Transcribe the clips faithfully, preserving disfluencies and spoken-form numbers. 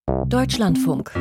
Deutschlandfunk.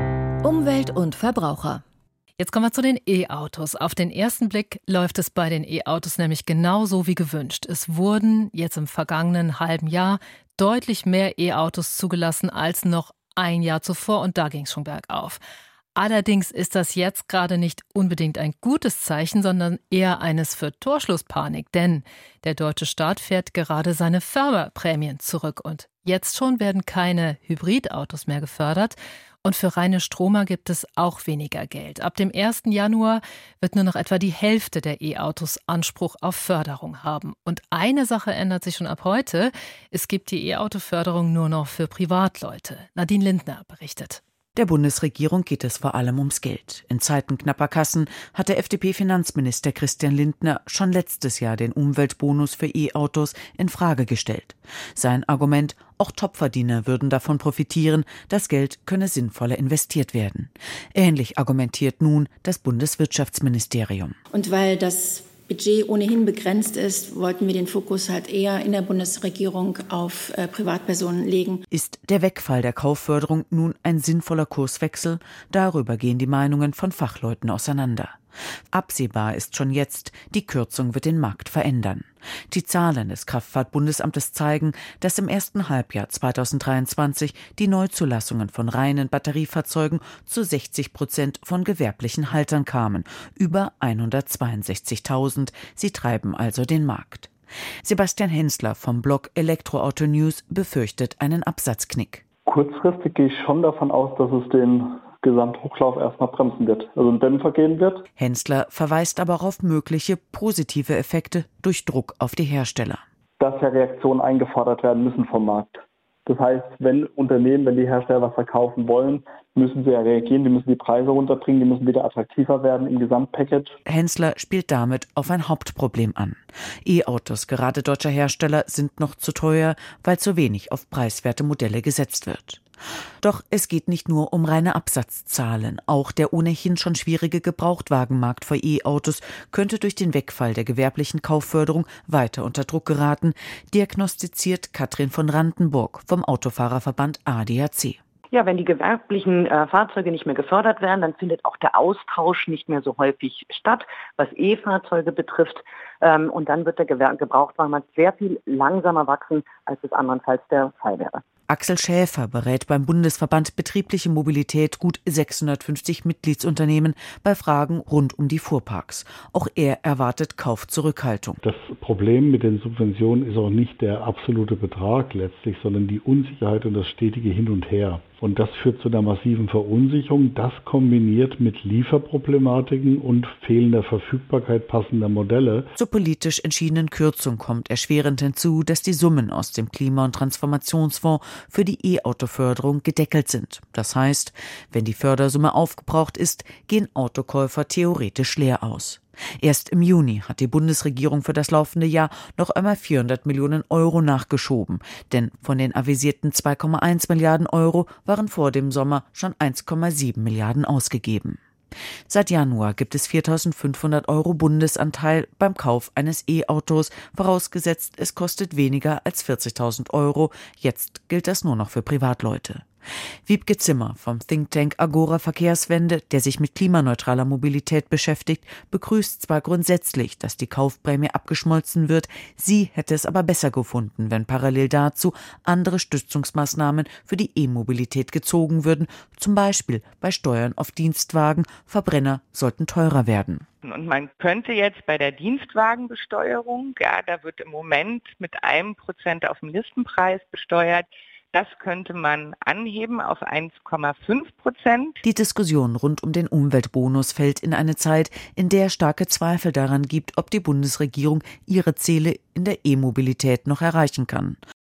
Umwelt und Verbraucher. Jetzt kommen wir zu den E-Autos. Auf den ersten Blick läuft es bei den E-Autos nämlich genauso wie gewünscht. Es wurden jetzt im vergangenen halben Jahr deutlich mehr E-Autos zugelassen als noch ein Jahr zuvor und da ging es schon bergauf. Allerdings ist das jetzt gerade nicht unbedingt ein gutes Zeichen, sondern eher eines für Torschlusspanik. Denn der deutsche Staat fährt gerade seine Förderprämien zurück. Und jetzt schon werden keine Hybridautos mehr gefördert. Und für reine Stromer gibt es auch weniger Geld. Ab dem ersten Januar wird nur noch etwa die Hälfte der E-Autos Anspruch auf Förderung haben. Und eine Sache ändert sich schon ab heute. Es gibt die E-Auto-Förderung nur noch für Privatleute. Nadine Lindner berichtet. Der Bundesregierung geht es vor allem ums Geld. In Zeiten knapper Kassen hat der F D P-Finanzminister Christian Lindner schon letztes Jahr den Umweltbonus für E-Autos in Frage gestellt. Sein Argument: Auch Topverdiener würden davon profitieren, das Geld könne sinnvoller investiert werden. Ähnlich argumentiert nun das Bundeswirtschaftsministerium. Und weil das Budget ohnehin begrenzt ist, wollten wir den Fokus halt eher in der Bundesregierung auf äh, Privatpersonen legen. Ist der Wegfall der Kaufförderung nun ein sinnvoller Kurswechsel? Darüber gehen die Meinungen von Fachleuten auseinander. Absehbar ist schon jetzt, die Kürzung wird den Markt verändern. Die Zahlen des Kraftfahrtbundesamtes zeigen, dass im ersten Halbjahr zweitausenddreiundzwanzig die Neuzulassungen von reinen Batteriefahrzeugen zu sechzig Prozent von gewerblichen Haltern kamen, über hundertzweiundsechzigtausend. Sie treiben also den Markt. Sebastian Hensler vom Blog Elektroauto News befürchtet einen Absatzknick. Kurzfristig gehe ich schon davon aus, dass es den Gesamthochlauf erstmal bremsen wird, also ein Dämpfer gehen wird. Hensler verweist aber auch auf mögliche positive Effekte durch Druck auf die Hersteller. Dass ja Reaktionen eingefordert werden müssen vom Markt. Das heißt, wenn Unternehmen, wenn die Hersteller was verkaufen wollen, müssen sie ja reagieren, die müssen die Preise runterbringen, die müssen wieder attraktiver werden im Gesamtpackage. Hensler spielt damit auf ein Hauptproblem an. E-Autos, gerade deutscher Hersteller, sind noch zu teuer, weil zu wenig auf preiswerte Modelle gesetzt wird. Doch es geht nicht nur um reine Absatzzahlen. Auch der ohnehin schon schwierige Gebrauchtwagenmarkt für E-Autos könnte durch den Wegfall der gewerblichen Kaufförderung weiter unter Druck geraten, diagnostiziert Katrin von Randenburg vom Autofahrerverband A D A C. Ja, wenn die gewerblichen äh, Fahrzeuge nicht mehr gefördert werden, dann findet auch der Austausch nicht mehr so häufig statt, was E-Fahrzeuge betrifft. Ähm, und dann wird der Gewer- Gebrauchtwagenmarkt sehr viel langsamer wachsen, als es andernfalls der Fall wäre. Axel Schäfer berät beim Bundesverband Betriebliche Mobilität gut sechshundertfünfzig Mitgliedsunternehmen bei Fragen rund um die Fuhrparks. Auch er erwartet Kaufzurückhaltung. Das Problem mit den Subventionen ist auch nicht der absolute Betrag letztlich, sondern die Unsicherheit und das stetige Hin und Her. Und das führt zu einer massiven Verunsicherung. Das kombiniert mit Lieferproblematiken und fehlender Verfügbarkeit passender Modelle. Zur politisch entschiedenen Kürzung kommt erschwerend hinzu, dass die Summen aus dem Klima- und Transformationsfonds für die E-Auto-Förderung gedeckelt sind. Das heißt, wenn die Fördersumme aufgebraucht ist, gehen Autokäufer theoretisch leer aus. Erst im Juni hat die Bundesregierung für das laufende Jahr noch einmal vierhundert Millionen Euro nachgeschoben. Denn von den avisierten zwei Komma eins Milliarden Euro waren vor dem Sommer schon eins Komma sieben Milliarden ausgegeben. Seit Januar gibt es viertausendfünfhundert Euro Bundesanteil beim Kauf eines E-Autos, vorausgesetzt es kostet weniger als vierzigtausend Euro. Jetzt gilt das nur noch für Privatleute. Wiebke Zimmer vom Think Tank Agora Verkehrswende, der sich mit klimaneutraler Mobilität beschäftigt, begrüßt zwar grundsätzlich, dass die Kaufprämie abgeschmolzen wird, sie hätte es aber besser gefunden, wenn parallel dazu andere Stützungsmaßnahmen für die E-Mobilität gezogen würden, zum Beispiel bei Steuern auf Dienstwagen. Verbrenner sollten teurer werden. Und man könnte jetzt bei der Dienstwagenbesteuerung, ja, da wird im Moment mit einem Prozent auf dem Listenpreis besteuert. Das könnte man anheben auf eins Komma fünf Prozent. Die Diskussion rund um den Umweltbonus fällt in eine Zeit, in der es starke Zweifel daran gibt, ob die Bundesregierung ihre Ziele in der E-Mobilität noch erreichen kann.